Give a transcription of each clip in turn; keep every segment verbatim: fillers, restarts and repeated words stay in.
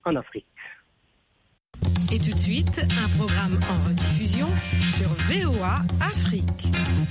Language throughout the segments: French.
en Afrique. Et tout de suite, un programme en rediffusion sur V O A Afrique.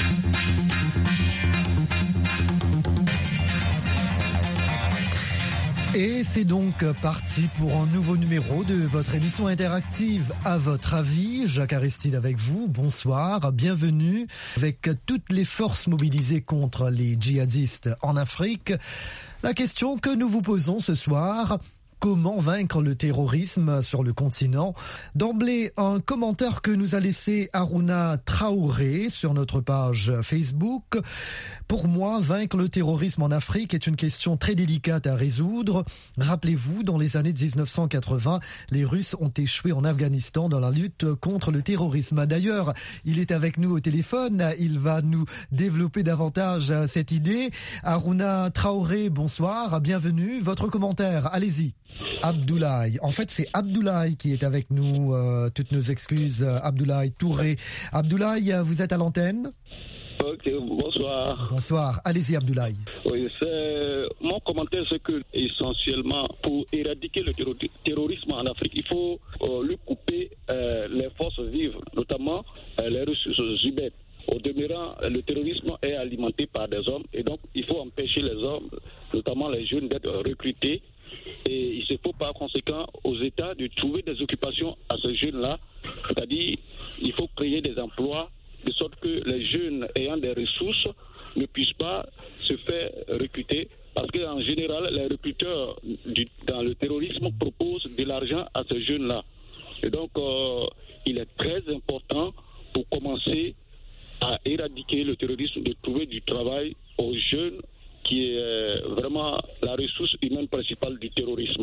Et c'est donc parti pour un nouveau numéro de votre émission interactive À votre avis. Jacques Aristide avec vous. Bonsoir, bienvenue. Avec toutes les forces mobilisées contre les djihadistes en Afrique, la question que nous vous posons ce soir: comment vaincre le terrorisme sur le continent? D'emblée, un commentaire que nous a laissé Harouna Traoré sur notre page Facebook. Pour moi, vaincre le terrorisme en Afrique est une question très délicate à résoudre. Rappelez-vous, dans les années dix-neuf cent quatre-vingts, les Russes ont échoué en Afghanistan dans la lutte contre le terrorisme. D'ailleurs, il est avec nous au téléphone. Il va nous développer davantage cette idée. Harouna Traoré, bonsoir, bienvenue. Votre commentaire, allez-y. Abdoulaye. En fait, c'est Abdoulaye qui est avec nous. Euh, toutes nos excuses, Abdoulaye Touré. Abdoulaye, vous êtes à l'antenne? Ok, bonsoir. Bonsoir. Allez-y, Abdoulaye. Oui, c'est mon commentaire, c'est que essentiellement pour éradiquer le terro- terrorisme en Afrique, il faut euh, lui couper euh, les forces vives, notamment euh, les ressources humaines. Au demeurant, le terrorisme est alimenté par des hommes et donc il faut empêcher les hommes, notamment les jeunes, d'être recrutés. Et il se faut par conséquent aux États de trouver des occupations à ces jeunes-là. C'est-à-dire, il faut créer des emplois de sorte que les jeunes ayant des ressources ne puissent pas se faire recruter. Parce qu'en général, les recruteurs du, dans le terrorisme proposent de l'argent à ces jeunes-là. Et donc, euh, il est très important pour commencer à éradiquer le terrorisme, de trouver du travail aux jeunes, qui est vraiment la ressource humaine principale du terrorisme.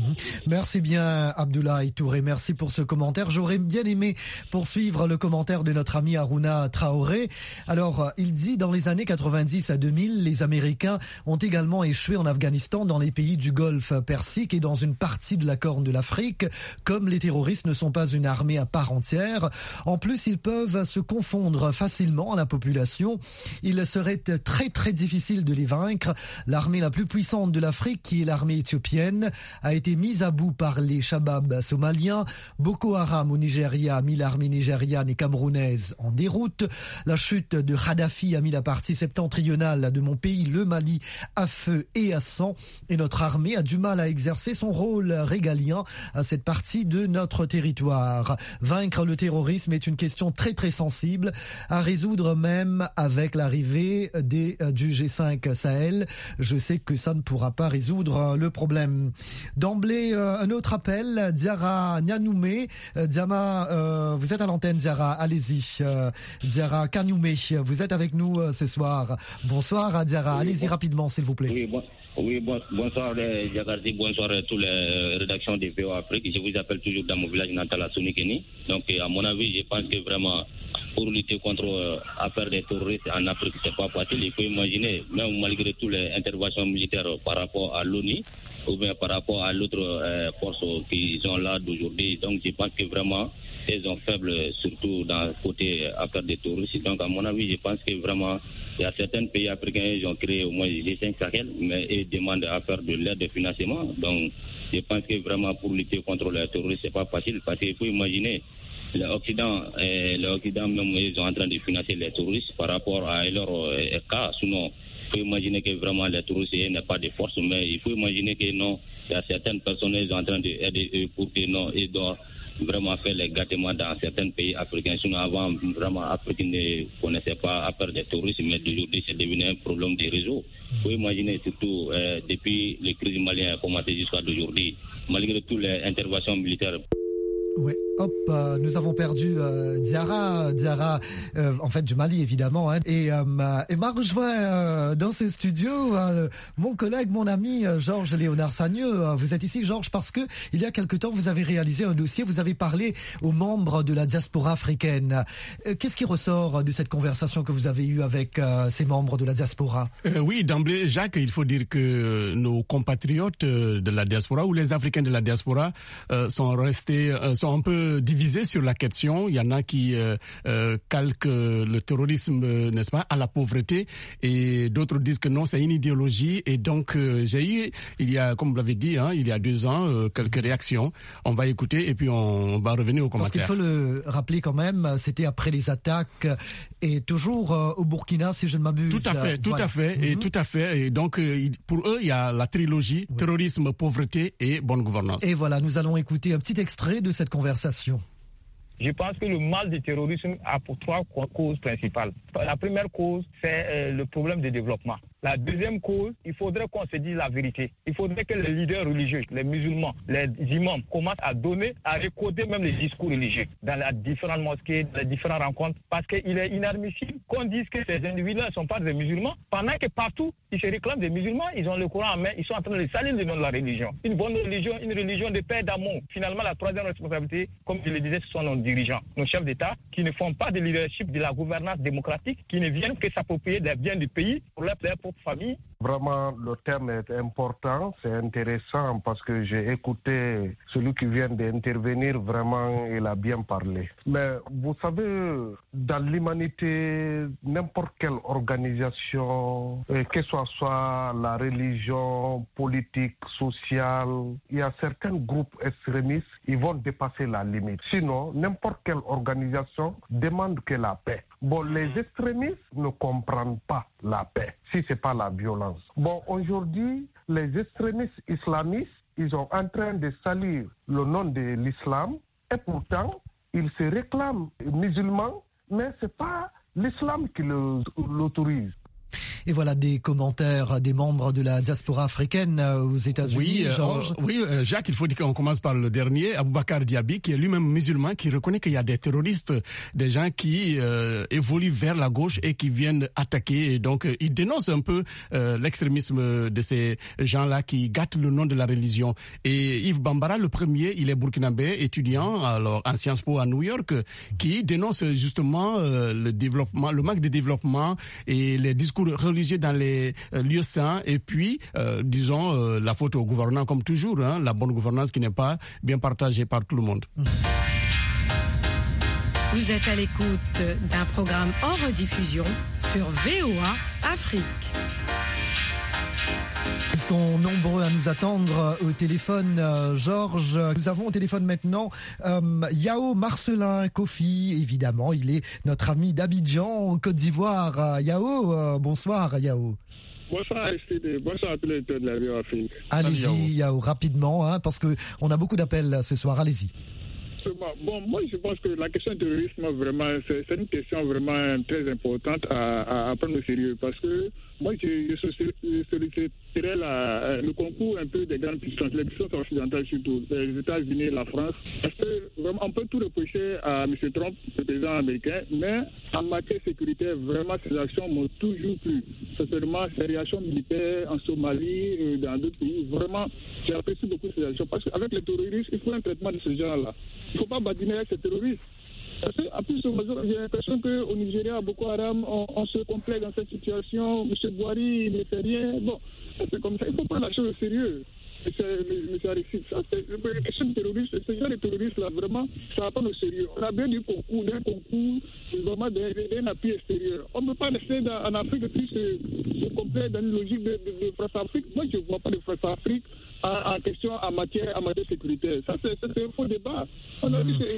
Merci bien Abdoulaye Touré, merci pour ce commentaire. J'aurais bien aimé poursuivre le commentaire de notre ami Harouna Traoré. Alors, il dit, dans les années quatre-vingt-dix à deux mille, les Américains ont également échoué en Afghanistan, dans les pays du Golfe Persique et dans une partie de la Corne de l'Afrique. Comme les terroristes ne sont pas une armée à part entière, en plus ils peuvent se confondre facilement à la population. Il serait très très difficile de les vaincre. L'armée la plus puissante de l'Afrique, qui est l'armée éthiopienne, a été mise à bout par les Shabab somaliens. Boko Haram au Nigeria a mis l'armée nigériane et camerounaise en déroute. La chute de Kadhafi a mis la partie septentrionale de mon pays, le Mali, à feu et à sang. Et notre armée a du mal à exercer son rôle régalien à cette partie de notre territoire. Vaincre le terrorisme est une question très très sensible à résoudre, même avec l'arrivée des, du G cinq Sahel. Je sais que ça ne pourra pas résoudre le problème. D'emblée, euh, un autre appel, Diarra Nyanoumé. Euh, Diama, euh, vous êtes à l'antenne, Diarra, allez-y. Euh, Diarra Kanoumé, vous êtes avec nous euh, ce soir. Bonsoir, Diarra, oui, allez-y bon, rapidement, s'il vous plaît. Oui, bon, oui bon, bonsoir, Diagardi, bonsoir à toutes les rédactions de V O A Afrique. Je vous appelle toujours dans mon village natal à Sonikeni. Donc, à mon avis, je pense que vraiment, pour lutter contre euh, affaire des terroristes en Afrique, c'est pas facile. Il faut imaginer, même malgré toutes les interventions militaires par rapport à l'ONU, ou bien par rapport à l'autre euh, force qui sont là d'aujourd'hui. Donc je pense que vraiment, elles sont faibles, surtout dans le côté affaire des terroristes. Donc à mon avis, je pense que vraiment, il y a certains pays africains qui ont créé au moins les cinq Sahel, mais ils demandent à faire de l'aide de financement. Donc je pense que vraiment, pour lutter contre les terroristes, c'est pas facile, parce qu'il faut imaginer, l'Occident, euh, l'Occident même, ils sont en train de financer les terroristes par rapport à leur euh, cas. Sinon, il faut imaginer que vraiment les terroristes n'ont pas de force, mais il faut imaginer que non, il y a certaines personnes qui sont en train d'aider pour que non, ils doivent vraiment faire les gâtements dans certains pays africains. Sinon, avant, vraiment, l'Afrique ne connaissait pas à faire des terroristes, mais aujourd'hui, c'est devenu un problème des réseaux. Il faut imaginer surtout, euh, depuis les crises maliennes ont commencé jusqu'à aujourd'hui, malgré toutes les interventions militaires. Oui, hop, euh, nous avons perdu euh, Diarra, Diarra, euh, en fait du Mali évidemment, hein, et, euh, et m'a rejoint euh, dans ce studio euh, mon collègue, mon ami euh, Georges Léonard Sagneux. Vous êtes ici, Georges, parce que il y a quelque temps vous avez réalisé un dossier, vous avez parlé aux membres de la diaspora africaine. Euh, qu'est-ce qui ressort de cette conversation que vous avez eue avec euh, ces membres de la diaspora? euh, Oui, d'emblée, Jacques, il faut dire que nos compatriotes de la diaspora ou les Africains de la diaspora euh, sont restés euh, sont un peu divisés sur la question. Il y en a qui euh, euh, calquent le terrorisme, euh, n'est-ce pas, à la pauvreté, et d'autres disent que non, c'est une idéologie. Et donc, euh, j'ai eu, il y a, comme vous l'avez dit, hein, il y a deux ans, euh, quelques réactions. On va écouter et puis on va revenir aux commentaires. Parce qu'il faut le rappeler quand même, c'était après les attaques et toujours euh, au Burkina, si je ne m'abuse. Tout à fait, tout voilà. à fait, mm-hmm. et tout à fait. Et donc, euh, pour eux, il y a la trilogie, oui. terrorisme, pauvreté et bonne gouvernance. Et voilà, nous allons écouter un petit extrait de cette conversation. Je pense que le mal du terrorisme a pour trois causes principales. La première cause, c'est euh, le problème de développement. La deuxième cause, il faudrait qu'on se dise la vérité. Il faudrait que les leaders religieux, les musulmans, les imams commencent à donner, à recoder même les discours religieux dans les différentes mosquées, dans les différentes rencontres, parce qu'il est inadmissible qu'on dise que ces individus ne sont pas des musulmans, pendant que partout, ils se réclament des musulmans, ils ont le Coran en main, ils sont en train de salir le nom de la religion. Une bonne religion, une religion de paix et d'amour. Finalement, la troisième responsabilité, comme je le disais, ce sont nos dirigeants, nos chefs d'État, qui ne font pas de leadership de la gouvernance démocratique, qui ne viennent que s'approprier des biens du pays pour leur propre famille. Vraiment, le terme est important, c'est intéressant parce que j'ai écouté celui qui vient d'intervenir, vraiment, il a bien parlé. Mais vous savez, dans l'humanité, n'importe quelle organisation, que ce soit la religion, politique, sociale, il y a certains groupes extrémistes, ils vont dépasser la limite. Sinon, n'importe quelle organisation demande que la paix. Bon, les extrémistes ne comprennent pas la paix, si ce n'est pas la violence. Bon, aujourd'hui, les extrémistes islamistes, ils sont en train de salir le nom de l'islam, et pourtant, ils se réclament musulmans, mais ce n'est pas l'islam qui le, l'autorise. Et voilà des commentaires des membres de la diaspora africaine aux États-Unis. Oui, Georges. Euh, oui, euh, Jacques, il faut dire qu'on commence par le dernier, Aboubacar Diaby, qui est lui-même musulman, qui reconnaît qu'il y a des terroristes, des gens qui euh, évoluent vers la gauche et qui viennent attaquer. Et donc, euh, il dénonce un peu euh, l'extrémisme de ces gens-là qui gâtent le nom de la religion. Et Yves Bambara, le premier, il est burkinabé, étudiant alors en Sciences Po à New York, qui dénonce justement euh, le développement, le manque de développement et les discours religieux dans les euh, lieux saints, et puis, euh, disons, euh, la faute au gouvernant, comme toujours, hein, la bonne gouvernance qui n'est pas bien partagée par tout le monde. Vous êtes à l'écoute d'un programme en rediffusion sur V O A Afrique. Ils sont nombreux à nous attendre au téléphone, euh, Georges. Nous avons au téléphone maintenant euh, Yao Marcelin Kofi, évidemment. Il est notre ami d'Abidjan, Côte d'Ivoire. Yao, euh, bonsoir Yao. Bonsoir Aristide, bonsoir à tous les auditeurs de la V O A Afrique. Allez-y Yao, Yao rapidement, hein, parce qu'on a beaucoup d'appels ce soir. Allez-y. Bon, moi je pense que la question du terrorisme, vraiment, c'est, c'est une question vraiment très importante à, à, à prendre au sérieux, parce que moi je, je solliciterais la, le concours un peu des grandes puissances, les puissances occidentales surtout, les États-Unis et la France, parce que vraiment on peut tout reprocher à M. Trump, le président américain, mais en matière sécuritaire, vraiment ses actions m'ont toujours plu. Sincèrement, ses réactions militaires en Somalie, euh, dans d'autres pays, vraiment, j'apprécie beaucoup ces actions, parce qu'avec les terroristes, il faut un traitement de ce genre-là. Il ne faut pas badiner avec ces terroristes. Parce qu'à plus j'ai l'impression qu'au Nigeria, à Boko Haram, on, on se complaît dans cette situation. M. Bouhari, il ne fait rien. Bon, c'est comme ça. Il faut prendre la chose au sérieux. M. Aristide, la question de terroristes, ce genre de terroristes-là, vraiment, ça va pas au sérieux. On a bien du concours, d'un concours, vraiment d'un appui extérieur. On ne peut pas rester dans, en Afrique et puis se, se complaire dans une logique de, de, de France-Afrique. Moi, je ne vois pas de France-Afrique en, en question en matière, en matière sécuritaire. Ça, c'est, ça, c'est un faux débat. On a dit que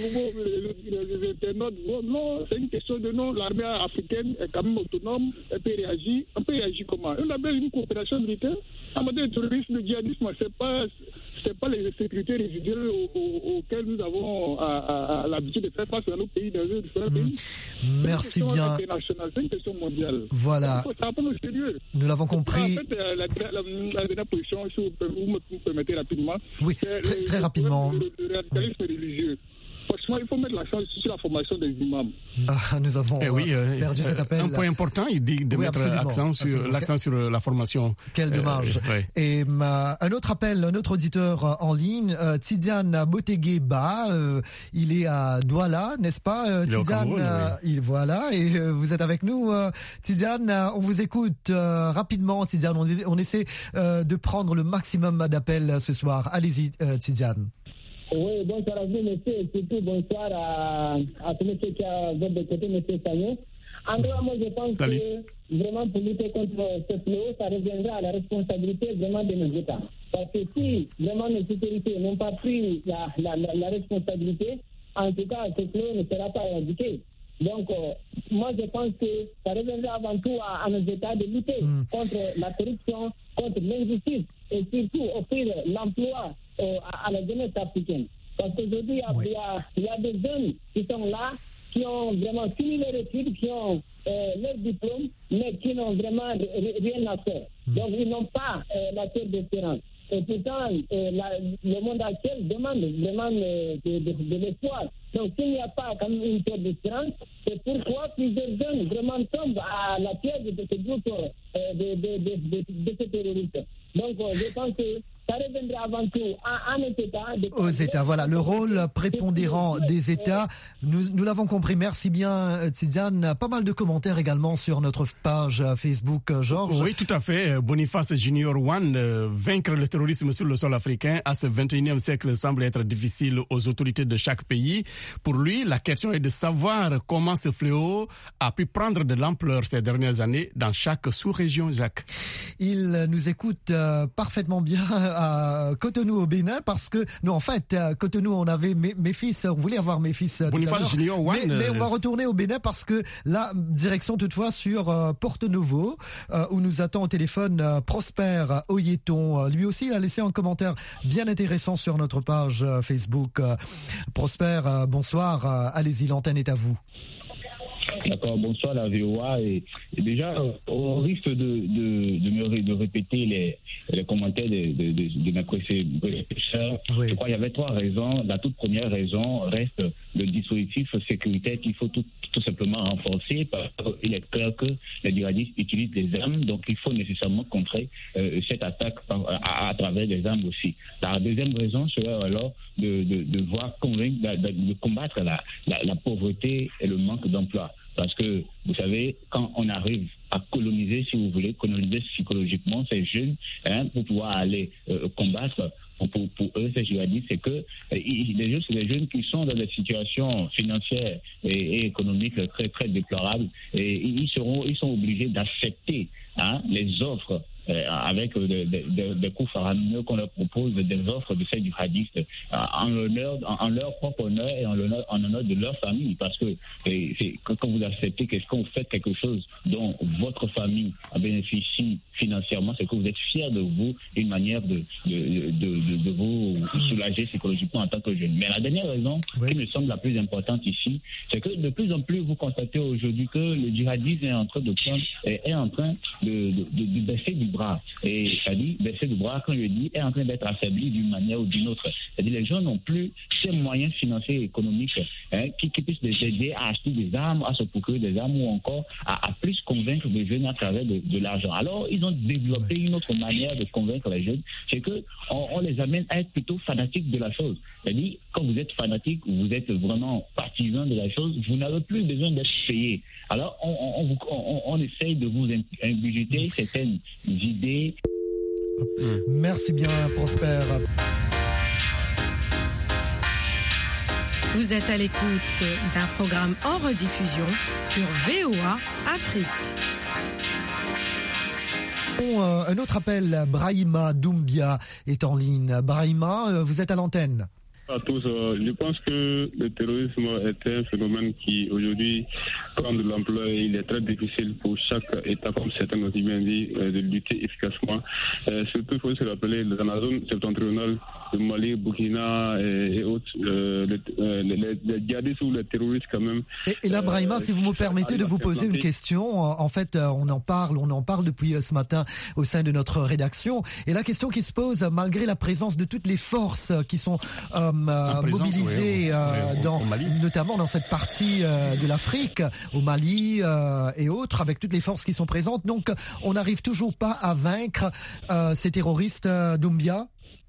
les internautes, bon, non, c'est une question de non. L'armée africaine est quand même autonome, elle peut réagir. On peut réagir comment? On a bien une coopération militaire. En matière de terrorisme, de djihadisme, c'est pas, c'est pas les sécurités résiduelles au, au, auxquelles nous avons à, à, à l'habitude de faire face dans nos pays, dans nos différents mmh. pays. Merci c'est une bien. Internationale, c'est une question mondiale. Voilà. Ça va pas au sérieux. Nous l'avons compris. En fait, la, la, la, la dernière position, si vous me permettez rapidement. Oui, très, le, très le, rapidement. Le, le, le radicalisme oui. religieux. Franchement, il faut mettre l'accent sur la formation des imams. Ah, nous avons eh oui, euh, perdu cet appel. Un point important, il dit de oui, mettre l'accent sur, l'accent sur la formation. Quel dommage. Euh, ouais. Et euh, un autre appel, un autre auditeur euh, en ligne, euh, Tidiane Botegueba, euh, il est à Douala, n'est-ce pas euh, Tidiane, Cameroun, euh, oui. il, voilà, et euh, vous êtes avec nous. Euh, Tidiane, euh, on vous écoute euh, rapidement, Tidiane, on, on essaie euh, de prendre le maximum d'appels ce soir. Allez-y, euh, Tidiane. Oui, bonsoir à vous, monsieur, et surtout bonsoir à, à tous ceux qui a votre côté, monsieur Sagnon. En gros, moi, je pense Salut. que vraiment pour lutter contre ce fléau, ça reviendra à la responsabilité vraiment de nos États. Parce que si vraiment nos autorités n'ont pas pris la, la, la, la responsabilité, en tout cas, ce fléau ne sera pas éradiqué. Donc, euh, moi, je pense que ça reviendra avant tout à, à nos États de lutter mmh. contre la corruption, contre l'injustice et surtout offrir l'emploi euh, à, à la jeunesse africaine. Parce qu'aujourd'hui, il oui. y, y a des jeunes qui sont là, qui ont vraiment fini leurs études, qui ont euh, leur diplôme, mais qui n'ont vraiment rien à faire. Mmh. Donc, ils n'ont pas euh, la terre d'espérance. Et pourtant, euh, la, le monde actuel demande vraiment euh, de, de, de l'espoir. Donc, s'il n'y a pas quand même une terre d'espérance, c'est pourquoi plusieurs jeunes vraiment tombent à la piège de ce groupe euh, de, de, de, de, de ces terroristes. Donc, euh, je pense que ça reviendra avant tout à, à nos États. Aux États, voilà, le rôle prépondérant des États. Nous, nous l'avons compris. Merci bien, Tidiane. Pas mal de commentaires également sur notre page Facebook, Georges. Oui, tout à fait. Boniface Junior One, euh, vaincre le terrorisme sur le sol africain à ce vingt et unième siècle semble être difficile aux autorités de chaque pays. Pour lui, la question est de savoir comment ce fléau a pu prendre de l'ampleur ces dernières années dans chaque sous-région, Jacques. Il nous écoute euh, parfaitement bien à Cotonou au Bénin parce que, non, en fait, à Cotonou, on avait mes, mes fils, on voulait avoir mes fils. Boniface Junior One. Mais, mais on va retourner au Bénin parce que la direction toutefois sur euh, Porto Novo, euh, où nous attend au téléphone euh, Prosper Oyeton. Lui aussi, il a laissé un commentaire bien intéressant sur notre page euh, Facebook. Euh, Prosper, euh, bonsoir. Euh, allez-y, l'antenne est à vous. D'accord, bonsoir la V O A. Et, et déjà, au risque de, de, de me de répéter les, les commentaires de, de, de, de mes prédécesseurs, oui. je crois qu'il y avait trois raisons. La toute première raison reste le dispositif sécuritaire qu'il faut tout, tout simplement renforcer parce qu'il est clair que les djihadistes utilisent des armes, donc il faut nécessairement contrer euh, cette attaque à, à travers des armes aussi. La deuxième raison serait alors de, de, de voir convaincre, de, de combattre la, la, la pauvreté et le manque d'emploi. Parce que, vous savez, quand on arrive à coloniser, si vous voulez, coloniser psychologiquement ces jeunes, hein, pour pouvoir aller euh, combattre, pour, pour, pour eux, ces djihadistes, c'est que euh, les jeunes, c'est des jeunes qui sont dans des situations financières et, et économiques très, très déplorables, et ils seront, ils sont obligés d'accepter hein, les offres Euh, avec euh, des de, de, de coûts faramineux qu'on leur propose, des offres de ces djihadistes euh, en, l'honneur, en, en leur propre honneur et en l'honneur, en honneur de leur famille. Parce que c'est, c'est, quand vous acceptez que quand vous faites quelque chose dont votre famille bénéficie financièrement, c'est que vous êtes fier de vous, une manière de, de, de, de, de vous soulager psychologiquement en tant que jeune. Mais la dernière raison oui. qui me semble la plus importante ici, c'est que de plus en plus vous constatez aujourd'hui que le djihadisme est en train de prendre, est en train de, de, de, de baisser du bras. Et c'est-à-dire, baisser du bras, quand je dis, est en train d'être affaibli d'une manière ou d'une autre. C'est-à-dire, les gens n'ont plus ces moyens financiers et économiques hein, qui, qui puissent les aider à acheter des armes, à se procurer des armes ou encore à, à plus convaincre les jeunes à travers de, de l'argent. Alors, ils ont développé une autre manière de convaincre les jeunes, c'est qu'on on les amène à être plutôt fanatiques de la chose. C'est-à-dire, quand vous êtes fanatique, vous êtes vraiment partisan de la chose, vous n'avez plus besoin d'être payé. Alors, on, on, on, on, on essaye de vous ingurgiter certaines idées. Merci bien, Prosper. Vous êtes à l'écoute d'un programme en rediffusion sur V O A Afrique. Bon, euh, un autre appel, Brahima Doumbia est en ligne. Brahima, vous êtes à l'antenne. À tous, euh, je pense que le terrorisme est un phénomène qui aujourd'hui prend de l'ampleur et il est très difficile pour chaque État, comme certains ont bien dit, euh, de lutter efficacement. Euh, surtout, il faut se rappeler, dans la zone septentrionale de Mali, Burkina et, et autres, euh, les, euh, les, les djihadistes ou les terroristes quand même. Et, et là, Brahima, euh, si vous me permettez de vous poser une question, en fait, on en parle, on en parle depuis ce matin au sein de notre rédaction. Et la question qui se pose, malgré la présence de toutes les forces qui sont euh, Euh, mobilisés oui, euh, dans, notamment dans cette partie euh, de l'Afrique, au Mali euh, et autres, avec toutes les forces qui sont présentes. Donc, on n'arrive toujours pas à vaincre euh, ces terroristes, euh, Doumbia.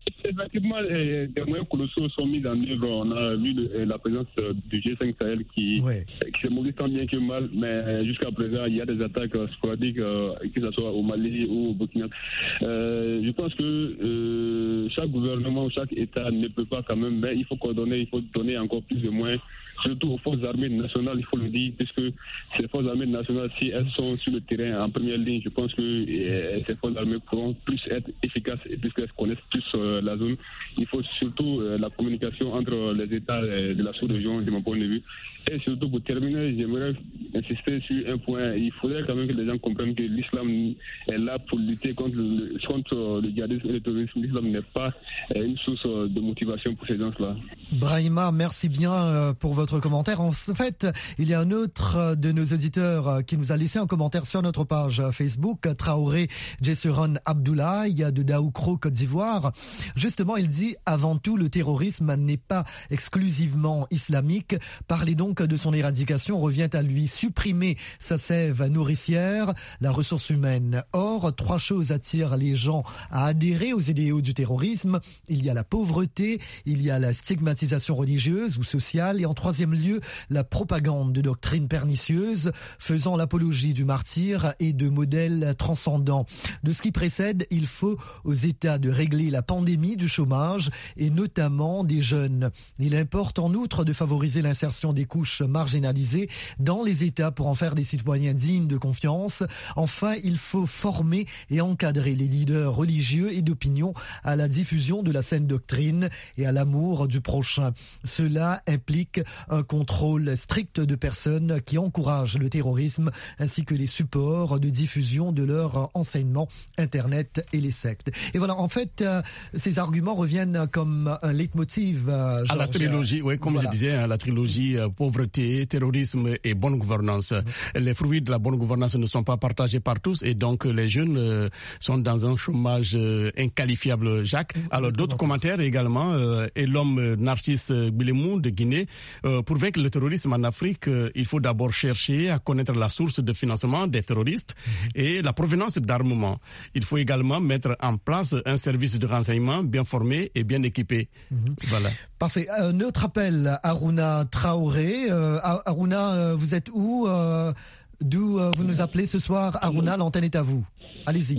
Effectivement, euh, des moyens colossaux sont mis en œuvre. On a vu le, la présence du G cinq Sahel qui, ouais. qui se mobilise tant bien que mal, mais jusqu'à présent, il y a des attaques sporadiques, euh, que ce soit au Mali ou au Burkina. Euh, je pense que euh, chaque gouvernement, chaque État ne peut pas quand même, mais il faut coordonner, il faut donner encore plus de moyens, surtout aux forces armées nationales, il faut le dire, puisque ces forces armées nationales, si elles sont sur le terrain en première ligne, je pense que euh, ces forces armées pourront plus être efficaces et puisqu'elles connaissent plus euh, la zone. Il faut surtout euh, la communication entre les États euh, de la sous-région, de mon point de vue. Et surtout, pour terminer, j'aimerais insister sur un point. Il faudrait quand même que les gens comprennent que l'islam est là pour lutter contre le, contre le djihadisme et le terrorisme. L'islam n'est pas euh, une source de motivation pour ces gens-là. Brahima, merci bien pour votre commentaire. En fait, il y a un autre de nos auditeurs qui nous a laissé un commentaire sur notre page Facebook, Traoré Jesseron Abdoulaye de Daoukro, Côte d'Ivoire. Justement, il dit « Avant tout, le terrorisme n'est pas exclusivement islamique. Parler donc de son éradication revient à lui supprimer sa sève nourricière, la ressource humaine. Or, trois choses attirent les gens à adhérer aux idéaux du terrorisme. Il y a la pauvreté, il y a la stigmatisation religieuse ou sociale et en troisième lieu, la propagande de doctrines pernicieuses faisant l'apologie du martyr et de modèles transcendants. De ce qui précède, il faut aux États de régler la pandémie du chômage et notamment des jeunes. Il importe en outre de favoriser l'insertion des couches marginalisées dans les États pour en faire des citoyens dignes de confiance. Enfin, il faut former et encadrer les leaders religieux et d'opinion à la diffusion de la saine doctrine et à l'amour du prochain. Cela implique un contrôle strict de personnes qui encouragent le terrorisme ainsi que les supports de diffusion de leur enseignement, Internet et les sectes. Et voilà, en fait, euh, ces arguments reviennent comme un leitmotiv. Euh, à la trilogie, oui, comme voilà. je disais, à la trilogie euh, pauvreté, terrorisme et bonne gouvernance. Mmh. Les fruits de la bonne gouvernance ne sont pas partagés par tous et donc les jeunes euh, sont dans un chômage euh, inqualifiable, Jacques. Mmh. Alors d'autres mmh. commentaires également, euh, et l'homme Narcisse Bilemou de Guinée, euh, pour vaincre le terrorisme en Afrique, euh, il faut d'abord chercher à connaître la source de financement des terroristes mmh. et la provenance d'armement. Il faut également mettre en place un service de renseignement bien formé et bien équipé. Mmh. Voilà. Parfait. Un autre appel, Aruna Traoré. Euh, Aruna, euh, vous êtes où euh, D'où euh, vous nous appelez ce soir? Aruna, l'antenne est à vous. Allez-y.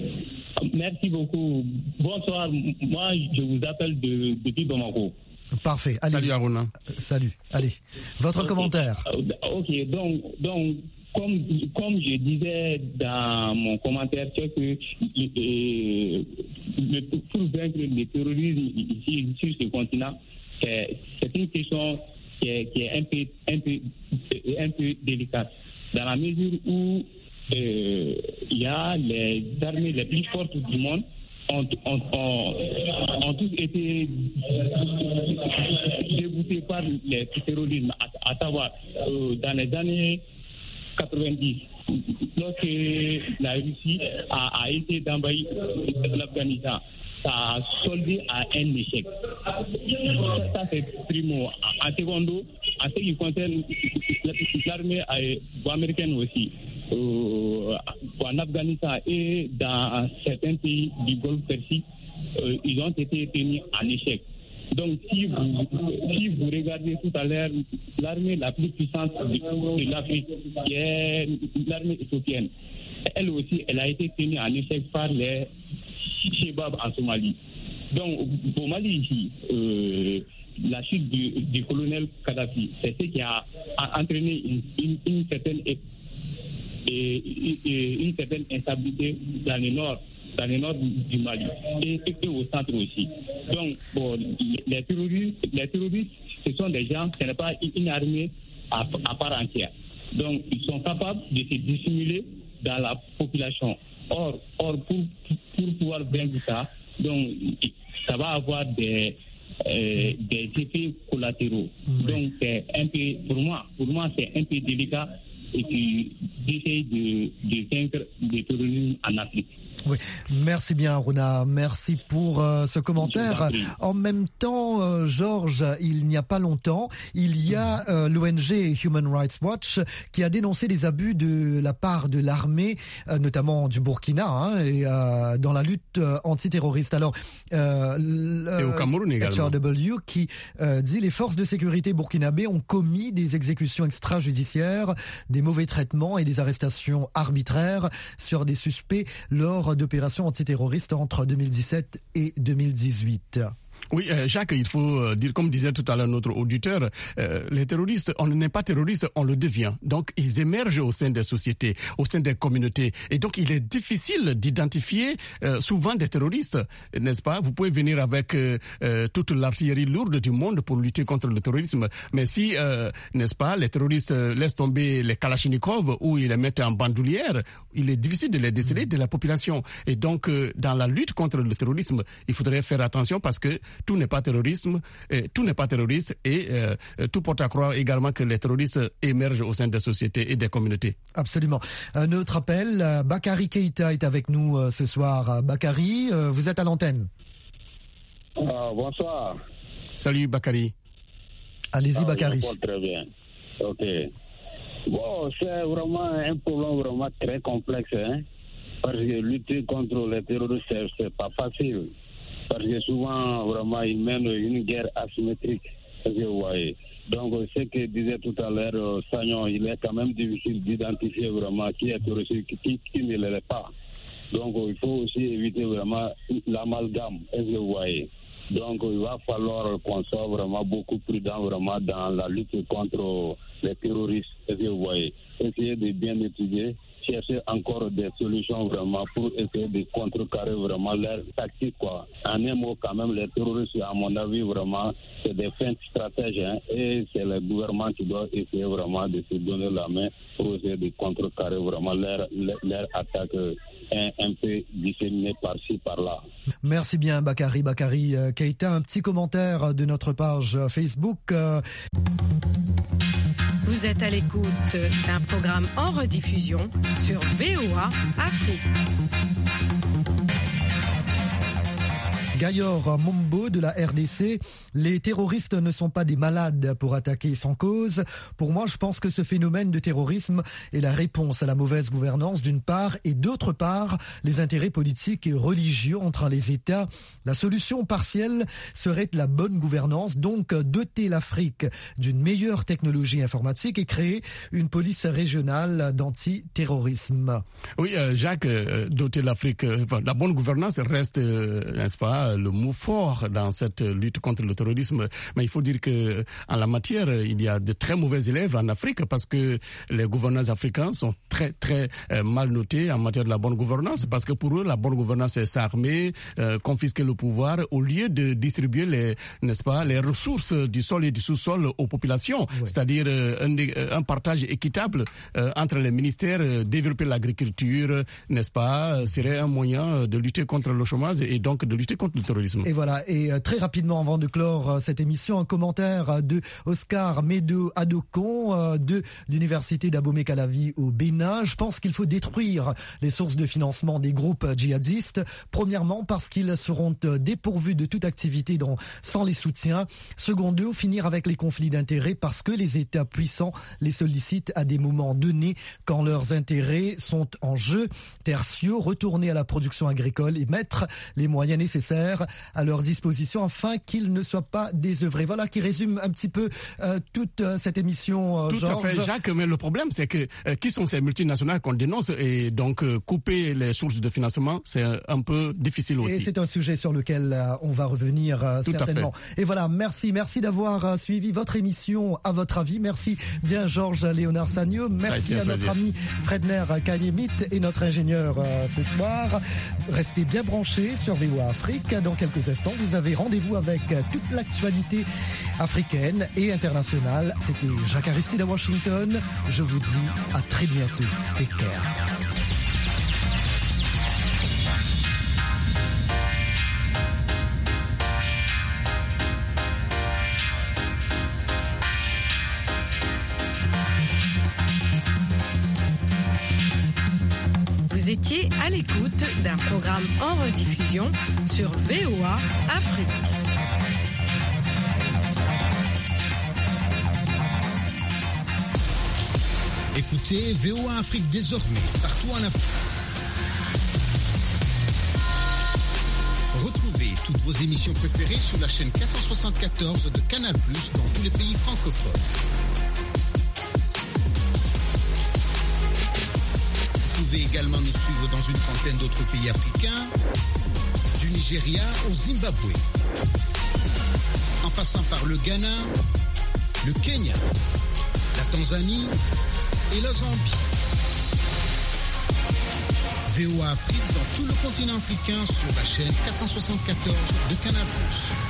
Merci beaucoup. Bonsoir. Moi, je vous appelle de, depuis Bamako. Parfait. Allez. Salut Aruna. Euh, salut. Allez. Votre okay. commentaire. Ok. Donc, donc comme, comme je disais dans mon commentaire, c'est que euh, le, pour vaincre le terrorisme ici sur ce continent, c'est, c'est une question qui est, qui est un peu, un peu, un peu délicate. Dans la mesure où euh, il y a les armées les plus fortes du monde ont, ont, ont, ont tous été déboutés par le terrorisme, à, à savoir euh, dans les années quatre-vingt-dix, lorsque la Russie a, a été d'envahir l'Afghanistan, ça a soldé à un échec. Ça, ça c'est primo. En secondo, en ce qui concerne l'armée américaine aussi, euh, en Afghanistan et dans certains pays du Golfe Persique, euh, ils ont été tenus en échec. Donc, si vous, si vous regardez tout à l'heure l'armée la plus puissante de, de l'Afrique, qui est l'armée éthiopienne, elle aussi, elle a été tenue en échec par les Chebab en Somalie. Donc, au Mali ici, euh, la chute du, du colonel Kadhafi, c'est ce qui a, a entraîné une, une, une certaine et, et, une certaine instabilité dans le nord, dans le nord du Mali et, et au centre aussi. Donc, bon, les terroristes, les terroristes, ce sont des gens, ce n'est pas une armée à, à part entière. Donc, ils sont capables de se dissimuler dans la population. Or, or pour, pour pouvoir vaincre ça, donc, ça va avoir des, euh, des effets collatéraux. Oui. Donc, c'est un peu, pour moi, pour moi, c'est un peu délicat et puis d'essayer de, de vaincre le terrorisme en Afrique. Oui, merci bien Aruna, merci pour euh, ce commentaire. En même temps, euh, Georges, il n'y a pas longtemps, il y a euh, l'O N G Human Rights Watch qui a dénoncé des abus de la part de l'armée, euh, notamment du Burkina, hein, et euh, dans la lutte euh, antiterroriste. Alors, euh, et au Cameroun également. H R W qui euh, dit les forces de sécurité burkinabées ont commis des exécutions extrajudiciaires, des mauvais traitements et des arrestations arbitraires sur des suspects lors d'opérations antiterroristes entre deux mille dix-sept et deux mille dix-huit. Oui, euh, Jacques, il faut dire, comme disait tout à l'heure notre auditeur, euh, les terroristes, on n'est pas terroriste, on le devient. Donc, ils émergent au sein des sociétés, au sein des communautés. Et donc, il est difficile d'identifier euh, souvent des terroristes, n'est-ce pas? Vous pouvez venir avec euh, euh, toute l'artillerie lourde du monde pour lutter contre le terrorisme. Mais si, euh, n'est-ce pas, les terroristes laissent tomber les Kalachnikov ou ils les mettent en bandoulière, il est difficile de les déceler de la population. Et donc, euh, dans la lutte contre le terrorisme, il faudrait faire attention parce que tout n'est pas terrorisme, et tout n'est pas terroriste et euh, tout porte à croire également que les terroristes émergent au sein des sociétés et des communautés. Absolument. Un autre appel, Bakary Keïta est avec nous euh, ce soir. Bakary, euh, vous êtes à l'antenne. Ah, bonsoir. Salut Bakary. Allez-y ah, Bakary. Très bien. Ok. Bon, c'est vraiment un problème vraiment très complexe, hein, parce que lutter contre les terroristes, c'est pas facile. Parce que souvent, vraiment, ils mènent une guerre asymétrique, vous voyez. Donc, ce que disait tout à l'heure Sagnon, il est quand même difficile d'identifier vraiment qui est terroriste et qui, qui ne l'est pas. Donc, il faut aussi éviter vraiment l'amalgame, est-ce que vous voyez. Donc, il va falloir qu'on soit vraiment beaucoup prudent vraiment dans la lutte contre les terroristes, est-ce que vous voyez. Essayer de bien étudier, chercher encore des solutions vraiment pour essayer de contrecarrer vraiment leur tactique, quoi. En un mot, quand même, les terroristes, à mon avis, vraiment, c'est des feintes stratèges, hein, et c'est le gouvernement qui doit essayer vraiment de se donner la main pour essayer de contrecarrer vraiment leur, leur, leur attaque un, un peu disséminée par-ci, par-là. Merci bien, Bakary. Bakary euh, Keïta, un petit commentaire de notre page Facebook. Euh... Vous êtes à l'écoute d'un programme en rediffusion sur V O A Afrique. Gayor Mombo de la R D C, les terroristes ne sont pas des malades pour attaquer sans cause. Pour moi, je pense que ce phénomène de terrorisme est la réponse à la mauvaise gouvernance d'une part et d'autre part, les intérêts politiques et religieux entre les États. La solution partielle serait la bonne gouvernance, donc doter l'Afrique d'une meilleure technologie informatique et créer une police régionale d'antiterrorisme. Oui, euh, Jacques, euh, doter l'Afrique, euh, la bonne gouvernance reste, euh, n'est-ce pas, le mot fort dans cette lutte contre le terrorisme. Mais il faut dire que en la matière, il y a de très mauvais élèves en Afrique parce que les gouvernants africains sont très très euh, mal notés en matière de la bonne gouvernance parce que pour eux, la bonne gouvernance c'est s'armer, euh, confisquer le pouvoir au lieu de distribuer les, n'est-ce pas, les ressources du sol et du sous-sol aux populations. Oui. C'est-à-dire euh, un, un partage équitable euh, entre les ministères, euh, développer l'agriculture, n'est-ce pas, serait un moyen de lutter contre le chômage et donc de lutter contre le terrorisme. Et voilà, et euh, très rapidement avant de clore euh, cette émission, un commentaire de Oscar Medo Adokon euh, de l'université d'Abomey-Calavi au Bénin. Je pense qu'il faut détruire les sources de financement des groupes djihadistes. Premièrement, parce qu'ils seront euh, dépourvus de toute activité dont, sans les soutiens. Secondo, finir avec les conflits d'intérêts parce que les États puissants les sollicitent à des moments donnés quand leurs intérêts sont en jeu. Tertio, retourner à la production agricole et mettre les moyens nécessaires à leur disposition afin qu'ils ne soient pas désœuvrés. Voilà qui résume un petit peu euh, toute euh, cette émission, euh, Tout Georges. à fait, Jacques, mais le problème c'est que euh, qui sont ces multinationales qu'on dénonce et donc euh, couper les sources de financement, c'est un peu difficile aussi. Et c'est un sujet sur lequel euh, on va revenir euh, certainement. Et voilà, merci, merci d'avoir euh, suivi votre émission à votre avis. Merci bien Georges Léonard Sagnon. Merci à notre ami Fredner Kayemit et notre ingénieur euh, ce soir. Restez bien branchés sur V O A Afrique. Dans quelques instants, vous avez rendez-vous avec toute l'actualité africaine et internationale. C'était Jacques Aristide à Washington. Je vous dis à très bientôt. Take care. Vous étiez à l'écoute d'un programme en rediffusion sur V O A Afrique. Écoutez V O A Afrique désormais partout en Afrique. Retrouvez toutes vos émissions préférées sur la chaîne quatre cent soixante-quatorze de Canal plus, dans tous les pays francophones. Vous pouvez également nous suivre dans une trentaine d'autres pays africains, du Nigeria au Zimbabwe, en passant par le Ghana, le Kenya, la Tanzanie et la Zambie. V O A Afrique dans tout le continent africain sur la chaîne quatre cent soixante-quatorze de Canal plus.